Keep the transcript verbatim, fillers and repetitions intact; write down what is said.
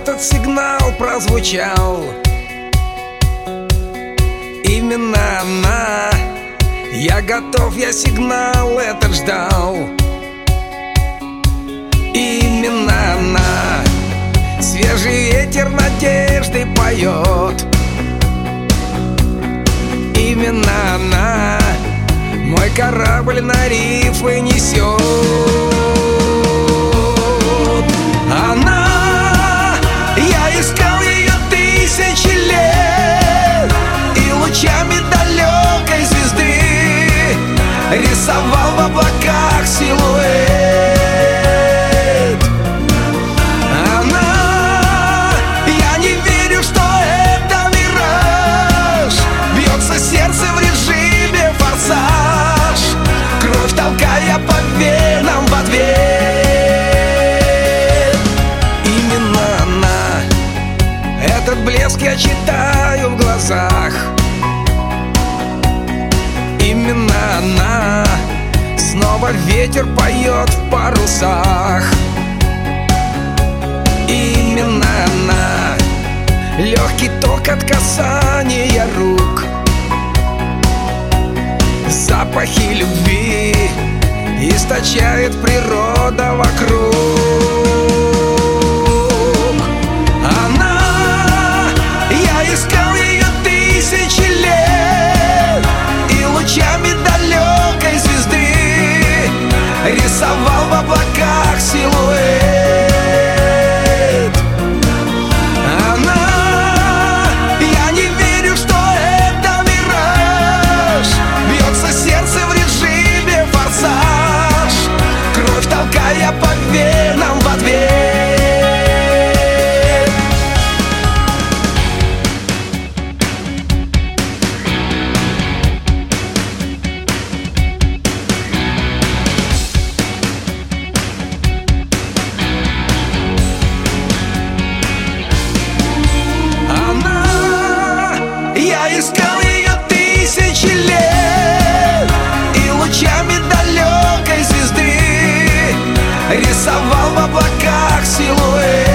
этот сигнал прозвучал. Именно она, я готов, я сигнал этот ждал. Именно она, свежий ветер надежды поет. Именно она, мой корабль на рифы несет. Она, я искал ее тысячи лет, и лучами далекой звезды рисовал в облаках силуэт. Она, я не верю, что это мираж. Бьется сердце в режиме форсаж, кровь толкая по венам в ответ. Именно она, этот блеск я читаю в глазах. Именно она, снова ветер поет в парусах. Именно она, легкий ток от касания рук, запахи любви источает природа вокруг. Она, я искал ее тысячи лет, и лучами далекой звезды рисовал в облаках силуэт. Она, я не верю, что это мираж. Бьется сердце в режиме форсаж, кровь толкая по венам в ответ. Я искал ее тысячи лет, и лучами далекой звезды рисовал в облаках силуэт.